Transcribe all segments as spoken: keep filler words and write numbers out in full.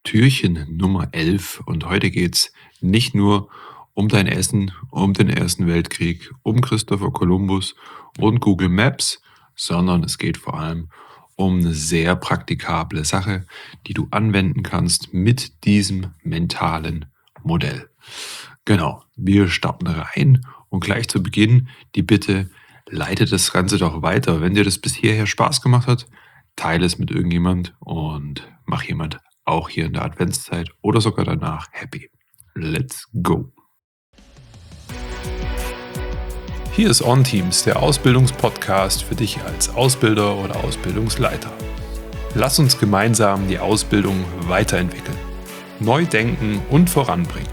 Türchen Nummer elf und heute geht's nicht nur um dein Essen, um den Ersten Weltkrieg, um Christopher Columbus und Google Maps, sondern es geht vor allem um eine sehr praktikable Sache, die du anwenden kannst mit diesem mentalen Modell. Genau, wir starten rein und gleich zu Beginn die Bitte, leite das Ganze doch weiter. Wenn dir das bis hierher Spaß gemacht hat, teile es mit irgendjemand und mach jemand auch hier in der Adventszeit oder sogar danach happy. Let's go! Hier ist OnTeams, der Ausbildungspodcast für dich als Ausbilder oder Ausbildungsleiter. Lass uns gemeinsam die Ausbildung weiterentwickeln, neu denken und voranbringen.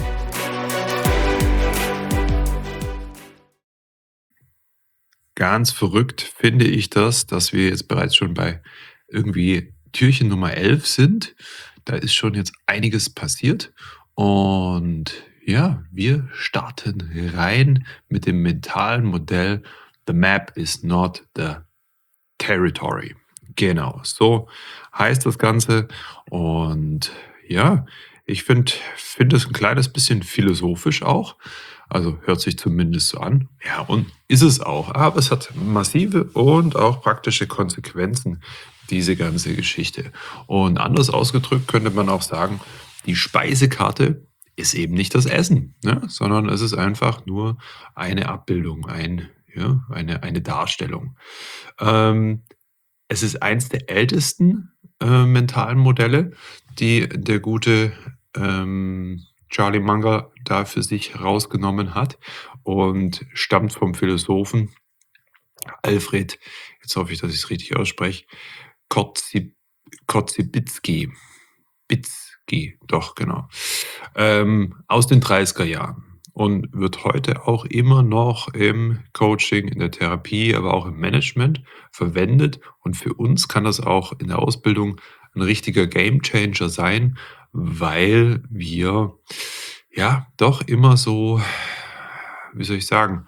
Ganz verrückt finde ich das, dass wir jetzt bereits schon bei irgendwie Türchen Nummer elf sind. Da ist schon jetzt einiges passiert und ja, wir starten rein mit dem mentalen Modell The map is not the territory. Genau, so heißt das Ganze und ja, ich finde finde es ein kleines bisschen philosophisch auch. Also hört sich zumindest so an. Ja, und ist es auch. Aber es hat massive und auch praktische Konsequenzen, diese ganze Geschichte. Und anders ausgedrückt könnte man auch sagen, die Speisekarte ist eben nicht das Essen, ne? Sondern es ist einfach nur eine Abbildung, ein, ja, eine, eine Darstellung. Ähm, Es ist eins der ältesten äh, mentalen Modelle, die der gute ähm, Charlie Munger da für sich herausgenommen hat und stammt vom Philosophen Alfred, jetzt hoffe ich, dass ich es richtig ausspreche, Kotzeb Kotzebue. Bitzky, doch, genau. Ähm, aus den dreißiger Jahren und wird heute auch immer noch im Coaching, in der Therapie, aber auch im Management verwendet. Und für uns kann das auch in der Ausbildung ein richtiger Gamechanger sein, weil wir ja doch immer so, wie soll ich sagen,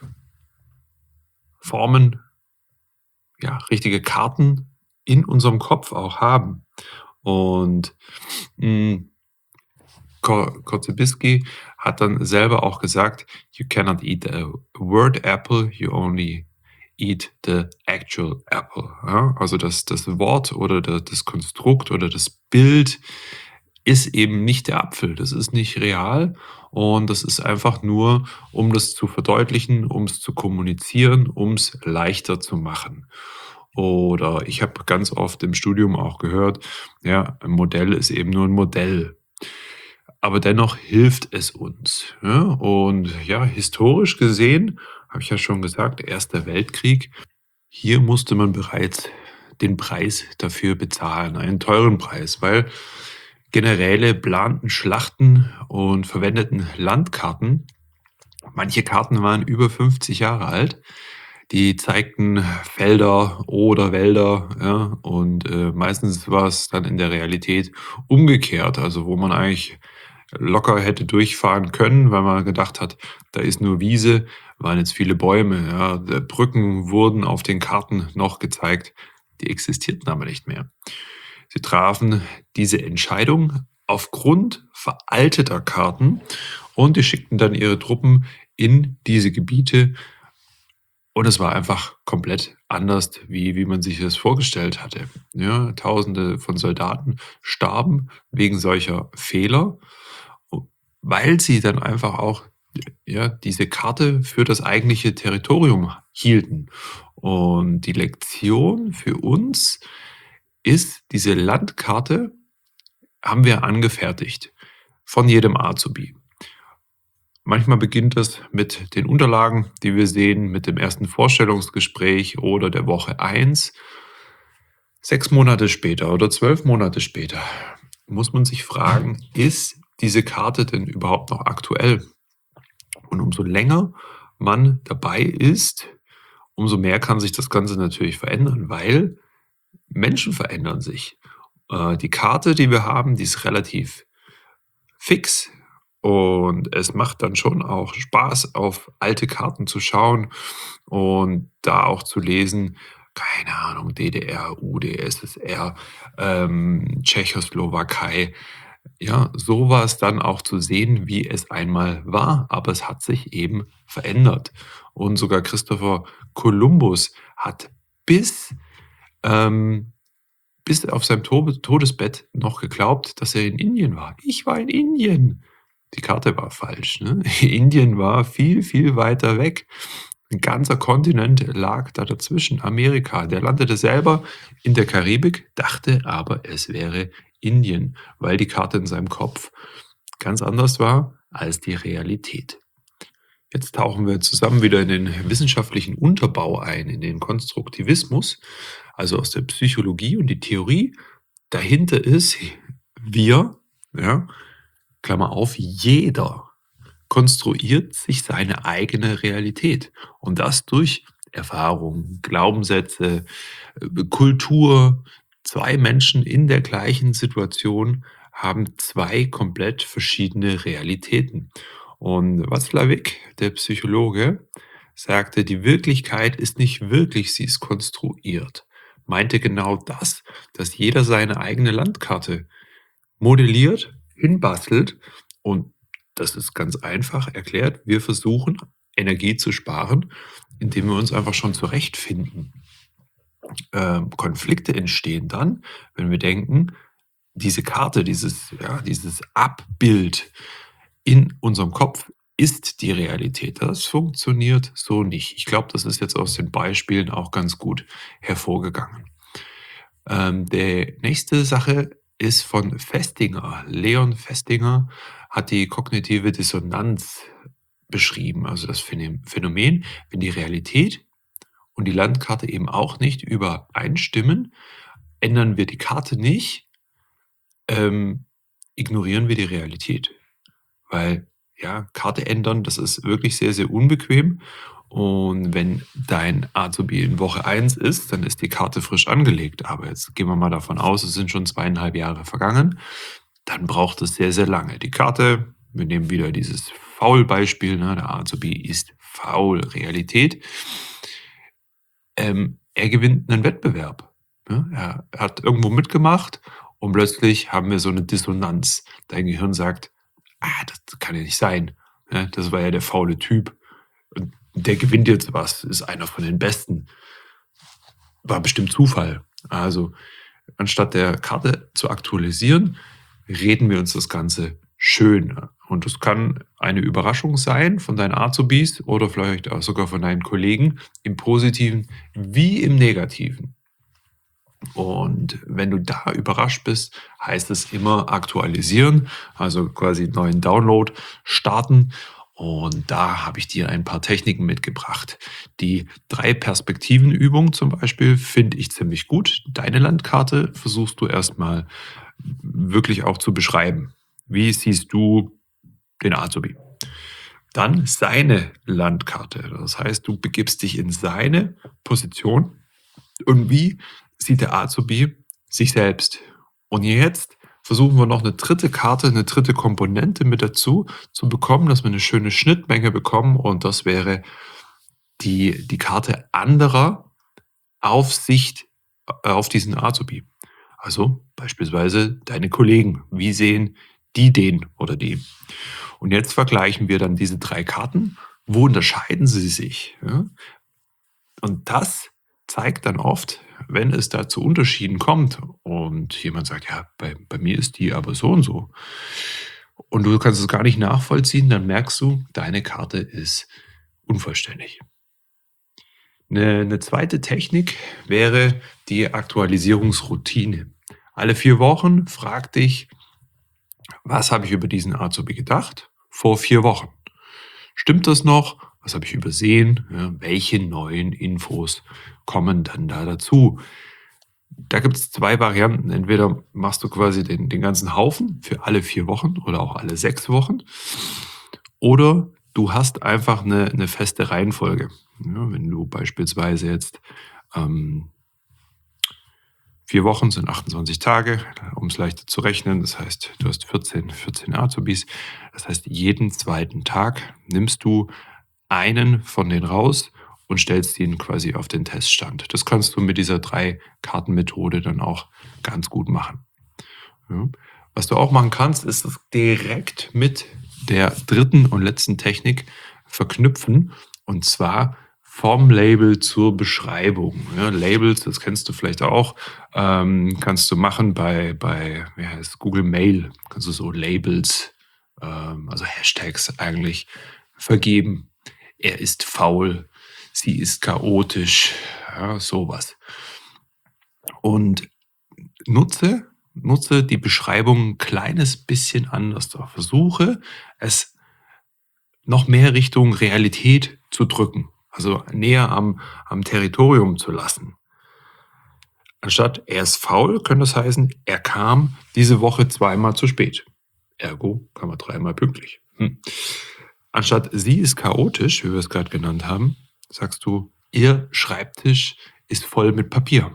Formen, ja, richtige Karten in unserem Kopf auch haben. Und mh, Ko Kotzebue hat dann selber auch gesagt: „You cannot eat a word apple, you only eat the actual apple." Ja, also das das Wort oder da das Konstrukt oder das Bild ist eben nicht der Apfel. Das ist nicht real und das ist einfach nur, um das zu verdeutlichen, um es zu kommunizieren, um es leichter zu machen. Oder ich habe ganz oft im Studium auch gehört, ja, ein Modell ist eben nur ein Modell. Aber dennoch hilft es uns, ja? Und ja, historisch gesehen, habe ich ja schon gesagt, Erster Weltkrieg, hier musste man bereits den Preis dafür bezahlen, einen teuren Preis, weil Generäle planten Schlachten und verwendeten Landkarten. Manche Karten waren über fünfzig Jahre alt. Die zeigten Felder oder Wälder, ja, und, äh, meistens war es dann in der Realität umgekehrt, also wo man eigentlich locker hätte durchfahren können, weil man gedacht hat, da ist nur Wiese, waren jetzt viele Bäume, ja. D Brücken wurden auf den Karten noch gezeigt, die existierten aber nicht mehr. Sie trafen diese Entscheidung aufgrund veralteter Karten und die schickten dann ihre Truppen in diese Gebiete und es war einfach komplett anders, wie wie man sich das vorgestellt hatte. Ja, Tausende von Soldaten starben wegen solcher Fehler, o weil sie dann einfach auch, ja, diese Karte für das eigentliche Territorium hielten. Und die Lektion für uns ist, diese Landkarte haben wir angefertigt von jedem Azubi. Manchmal beginnt es mit den Unterlagen, die wir sehen, mit dem ersten Vorstellungsgespräch oder der Woche eins. Sechs Monate später oder zwölf Monate später muss man sich fragen, ist diese Karte denn überhaupt noch aktuell? Und umso länger man dabei ist, umso mehr kann sich das Ganze natürlich verändern, weil Menschen verändern sich. Äh, die Karte, die wir haben, die ist relativ fix und es macht dann schon auch Spaß, auf alte Karten zu schauen und da auch zu lesen, keine Ahnung, D D R, U D S S R, ähm, Tschechoslowakei. Ja, so war es dann auch zu sehen, wie es einmal war, aber es hat sich eben verändert. Und sogar Christopher Kolumbus hat bis, ähm, bis auf seinem Tobe Todesbett noch geglaubt, dass er in Indien war. „Ich war in Indien!“ Die Karte war falsch, ne? Indien war viel, viel weiter weg. 'N ganzer Kontinent lag da dazwischen, Amerika. Der landete selber in der Karibik, dachte aber, es wäre Indien, weil die Karte in seinem Kopf ganz anders war als die Realität. Jetzt tauchen wir zusammen wieder in den wissenschaftlichen Unterbau ein, in den Konstruktivismus, also aus der Psychologie und die Theorie dahinter ist, wir, ja, Klammer auf, jeder konstruiert sich seine eigene Realität und das durch Erfahrung, Glaubenssätze, äh, Kultur. Zwei Menschen in der gleichen Situation haben zwei komplett verschiedene Realitäten. Und Watzlawick, der Psychologe, sagte, die Wirklichkeit ist nicht wirklich, sie ist konstruiert. Meinte genau das, dass jeder seine eigene Landkarte modelliert, hinbastelt und das ist ganz einfach erklärt. Wir versuchen, Energie zu sparen, indem wir uns einfach schon zurechtfinden. Ähm, Konflikte entstehen dann, wenn wir denken, diese Karte, dieses, ja, dieses Abbild in unserem Kopf ist die Realität. Das funktioniert so nicht. Ich glaube, das ist jetzt aus den Beispielen auch ganz gut hervorgegangen. Ähm, der nächste Sache ist von Festinger. Leon Festinger hat die kognitive Dissonanz beschrieben, also das Phänom Phänomen, wenn die Realität und die Landkarte eben auch nicht übereinstimmen, ändern wir die Karte nicht, ähm, ignorieren wir die Realität. Weil, ja, Karte ändern, das ist wirklich sehr, sehr unbequem. Und wenn dein Azubi in Woche eins ist, dann ist die Karte frisch angelegt. Aber jetzt gehen wir mal davon aus, es sind schon zweieinhalb Jahre vergangen. Dann braucht es sehr, sehr lange. Die Karte, wir nehmen wieder dieses Faul-Beispiel, ne? Der Azubi ist faul. Realität. Ähm, er gewinnt einen Wettbewerb. Ne? Er hat irgendwo mitgemacht und plötzlich haben wir so eine Dissonanz. Dein Gehirn sagt, ah, das kann ja nicht sein. Ne? Das war ja der faule Typ. Und der gewinnt jetzt was, ist einer von den Besten. War bestimmt Zufall. Also, anstatt der Karte zu aktualisieren, reden wir uns das Ganze schön. Und das kann eine Überraschung sein von deinen Azubis oder vielleicht auch sogar von deinen Kollegen im Positiven wie im Negativen. Und wenn du da überrascht bist, heißt es immer aktualisieren, also quasi einen neuen Download starten. Und da habe ich dir ein paar Techniken mitgebracht. Die Drei-Perspektiven-Übung zum Beispiel finde ich ziemlich gut. Deine Landkarte versuchst du erstmal wirklich auch zu beschreiben. Wie siehst du den Azubi? Dann seine Landkarte. Das heißt, du begibst dich in seine Position. Und wie sieht der Azubi sich selbst? Und jetzt versuchen wir noch eine dritte Karte, eine dritte Komponente mit dazu zu bekommen, dass wir eine schöne Schnittmenge bekommen. Und das wäre die, die Karte anderer auf Sicht äh, auf diesen Azubi. Also beispielsweise deine Kollegen. Wie sehen die den oder die? Und jetzt vergleichen wir dann diese drei Karten. Wo unterscheiden sie sich? Ja? Und das zeigt dann oft, wenn es da zu Unterschieden kommt und jemand sagt, ja, bei, bei mir ist die aber so und so. Und du kannst es gar nicht nachvollziehen, dann merkst du, deine Karte ist unvollständig. Eine, eine zweite Technik wäre die Aktualisierungsroutine. Alle vier Wochen frag dich, was habe ich über diesen Azubi gedacht? Vor vier Wochen. Stimmt das noch? Was habe ich übersehen? Ja, welche neuen Infos kommen dann da dazu? Da gibt es zwei Varianten. Entweder machst du quasi den, den ganzen Haufen für alle vier Wochen oder auch alle sechs Wochen. Oder du hast einfach eine, eine feste Reihenfolge. Ja, wenn du beispielsweise jetzt ähm, vier Wochen sind achtundzwanzig Tage, um es leichter zu rechnen. Das heißt, du hast vierzehn, vierzehn Azubis. Das heißt, jeden zweiten Tag nimmst du einen von denen raus und stellst ihn quasi auf den Teststand. Das kannst du mit dieser Drei-Karten-Methode dann auch ganz gut machen. Ja. Was du auch machen kannst, ist es direkt mit der dritten und letzten Technik verknüpfen, und zwar vom Label zur Beschreibung. Ja, Labels, das kennst du vielleicht auch, ähm, kannst du machen bei, bei wie heißt Google Mail, kannst du so Labels, ähm, also Hashtags eigentlich vergeben. Er ist faul, sie ist chaotisch, ja, sowas. Und nutze, nutze die Beschreibung ein kleines bisschen anders. Versuche es noch mehr Richtung Realität zu drücken, also näher am, am Territorium zu lassen. Anstatt er ist faul, könnte es heißen, er kam diese Woche zweimal zu spät. Ergo kam er dreimal pünktlich. Hm. Anstatt sie ist chaotisch, wie wir es gerade genannt haben, sagst du, ihr Schreibtisch ist voll mit Papier.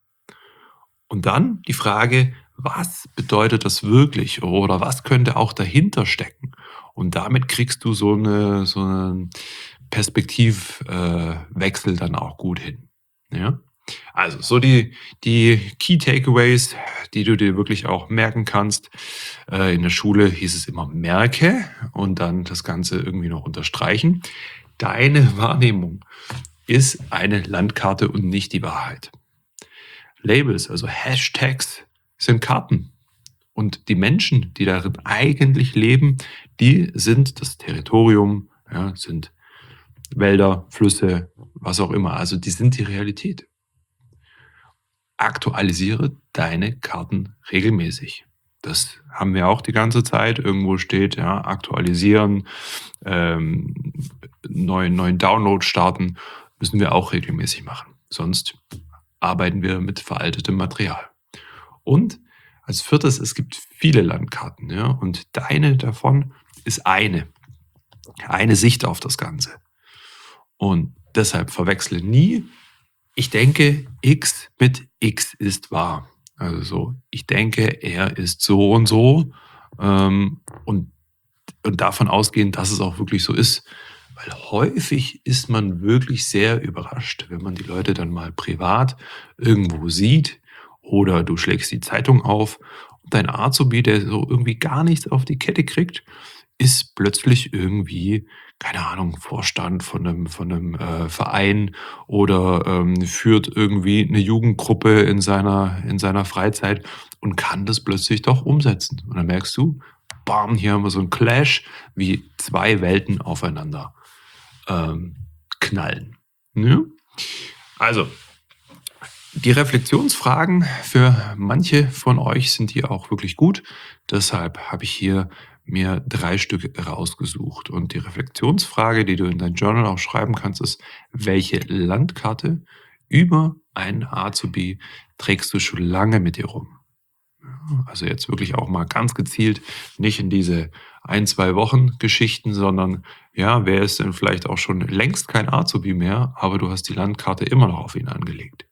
Und dann die Frage, was bedeutet das wirklich oder was könnte auch dahinter stecken? Und damit kriegst du so eine, so einen Perspektivwechsel äh, dann auch gut hin. Ja? Also so die, die Key Takeaways, die du dir wirklich auch merken kannst. Äh, in der Schule hieß es immer merke und dann das Ganze irgendwie noch unterstreichen. Deine Wahrnehmung ist eine Landkarte und nicht die Wahrheit. Labels, also Hashtags, sind Karten. Und die Menschen, die darin eigentlich leben, die sind das Territorium, ja, sind Wälder, Flüsse, was auch immer. Also die sind die Realität. Aktualisiere deine Karten regelmäßig. Das haben wir auch die ganze Zeit. Irgendwo steht, ja, aktualisieren, ähm, neuen, neuen Download starten, müssen wir auch regelmäßig machen. Sonst arbeiten wir mit veraltetem Material. Und als viertes, es gibt viele Landkarten, ja, und deine davon ist eine, eine Sicht auf das Ganze. Und deshalb verwechsle nie, ich denke, X mit X ist wahr. Also so, ich denke, er ist so und so, ähm, und, und davon ausgehen, dass es auch wirklich so ist. Weil häufig ist man wirklich sehr überrascht, wenn man die Leute dann mal privat irgendwo sieht oder du schlägst die Zeitung auf und dein Azubi, der so irgendwie gar nichts auf die Kette kriegt, ist plötzlich irgendwie, keine Ahnung, Vorstand von einem, von einem äh, Verein oder ähm, führt irgendwie eine Jugendgruppe in seiner, in seiner Freizeit und kann das plötzlich doch umsetzen. Und dann merkst du, bam, hier haben wir so einen Clash, wie zwei Welten aufeinander ähm, knallen. Ja? Also, die Reflexionsfragen für manche von euch sind hier auch wirklich gut. Deshalb habe ich hier mir drei Stück rausgesucht. Und die Reflexionsfrage, die du in dein Journal auch schreiben kannst, ist, welche Landkarte über einen Azubi trägst du schon lange mit dir rum? Also jetzt wirklich auch mal ganz gezielt, nicht in diese ein, zwei Wochen Geschichten, sondern ja, wer ist denn vielleicht auch schon längst kein Azubi mehr, aber du hast die Landkarte immer noch auf ihn angelegt.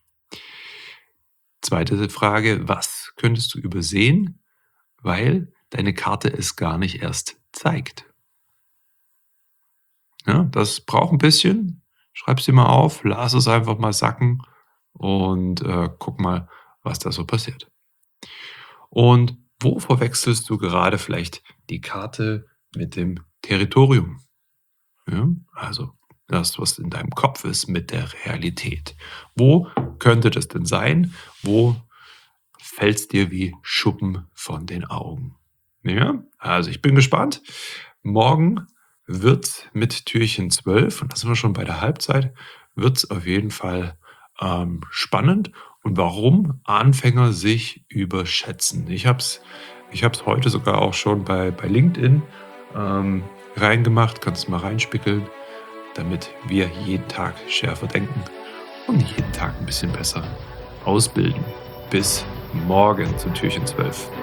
Zweite Frage, was könntest du übersehen, weil deine Karte es gar nicht erst zeigt? Ja, das braucht ein bisschen. Schreib's dir mal auf, lass es einfach mal sacken und äh, guck mal, was da so passiert. Und wo verwechselst du gerade vielleicht die Karte mit dem Territorium? Ja, also das, was in deinem Kopf ist, mit der Realität. Wo könnte das denn sein? Wo fällt es dir wie Schuppen von den Augen? Ja, also ich bin gespannt. Morgen wird mit Türchen zwölf, und da sind wir schon bei der Halbzeit, wird es auf jeden Fall ähm, spannend. Und warum Anfänger sich überschätzen. Ich habe es ich hab's heute sogar auch schon bei, bei LinkedIn ähm, reingemacht. Kannst du mal reinspickeln, damit wir jeden Tag schärfer denken und jeden Tag ein bisschen besser ausbilden. Bis morgen zu Türchen zwölf.